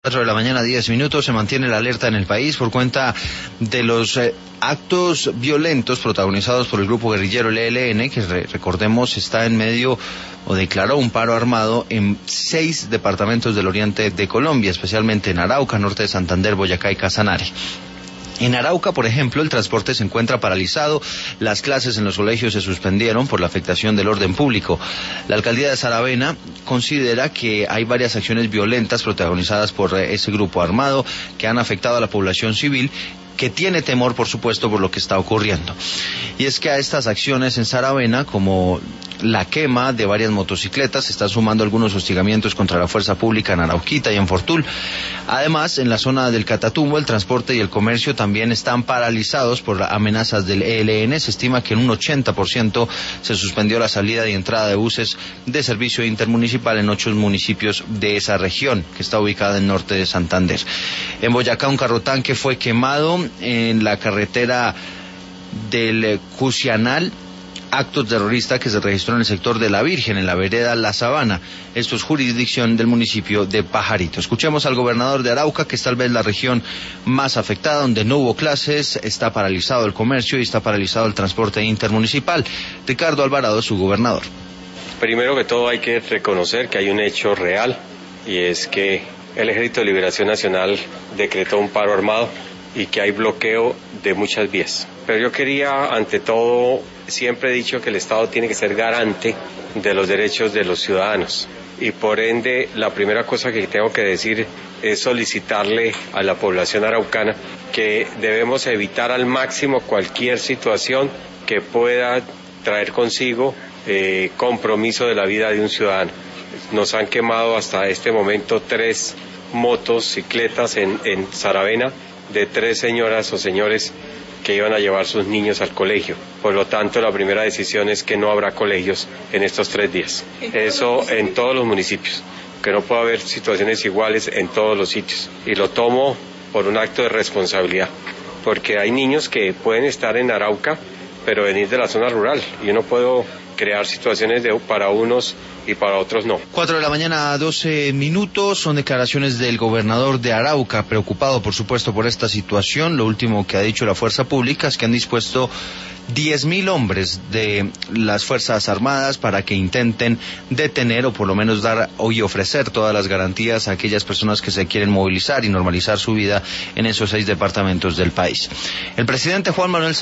4 de la mañana, 10 minutos, se mantiene la alerta en el país por cuenta de los actos violentos protagonizados por el grupo guerrillero el ELN, que recordemos está en medio o declaró un paro armado en 6 departamentos del oriente de Colombia, especialmente en Arauca, norte de Santander, Boyacá y Casanare. En Arauca, por ejemplo, el transporte se encuentra paralizado, las clases en los colegios se suspendieron por la afectación del orden público. La alcaldía de Saravena considera que hay varias acciones violentas protagonizadas por ese grupo armado que han afectado a la población civil, que tiene temor, por supuesto, por lo que está ocurriendo. Y es que a estas acciones en Saravena, como la quema de varias motocicletas, se están sumando algunos hostigamientos contra la fuerza pública en Arauquita y en Fortul. Además, en la zona del Catatumbo, el transporte y el comercio también están paralizados por amenazas del ELN. Se estima que en un 80% se suspendió la salida y entrada de buses de servicio intermunicipal en 8 municipios de esa región, que está ubicada en norte de Santander. En Boyacá, un carrotanque fue quemado en la carretera del Cusianal. Actos terroristas que se registró en el sector de La Virgen, en la vereda La Sabana. Esto es jurisdicción del municipio de Pajarito. Escuchemos al gobernador de Arauca, que es tal vez la región más afectada, donde no hubo clases, está paralizado el comercio y está paralizado el transporte intermunicipal. Ricardo Alvarado, su gobernador. Primero que todo hay que reconocer que hay un hecho real, y es que el Ejército de Liberación Nacional decretó un paro armado y que hay bloqueo de muchas vías. Pero yo quería, ante todo, siempre he dicho que el Estado tiene que ser garante de los derechos de los ciudadanos. Y por ende, la primera cosa que tengo que decir es solicitarle a la población araucana que debemos evitar al máximo cualquier situación que pueda traer consigo compromiso de la vida de un ciudadano. Nos han quemado hasta este momento 3 motocicletas en Saravena, de 3 señoras o señores que iban a llevar sus niños al colegio. Por lo tanto, la primera decisión es que no habrá colegios en estos 3 días. Eso en todos los municipios, que no puede haber situaciones iguales en todos los sitios. Y lo tomo por un acto de responsabilidad, porque hay niños que pueden estar en Arauca, pero venir de la zona rural. Yo no puedo crear situaciones para unos y para otros no. 4 de la mañana, 12 minutos, son declaraciones del gobernador de Arauca, preocupado por supuesto por esta situación. Lo último que ha dicho la fuerza pública es que han dispuesto 10.000 hombres de las Fuerzas Armadas para que intenten detener o por lo menos dar y ofrecer todas las garantías a aquellas personas que se quieren movilizar y normalizar su vida en esos 6 departamentos del país. El presidente Juan Manuel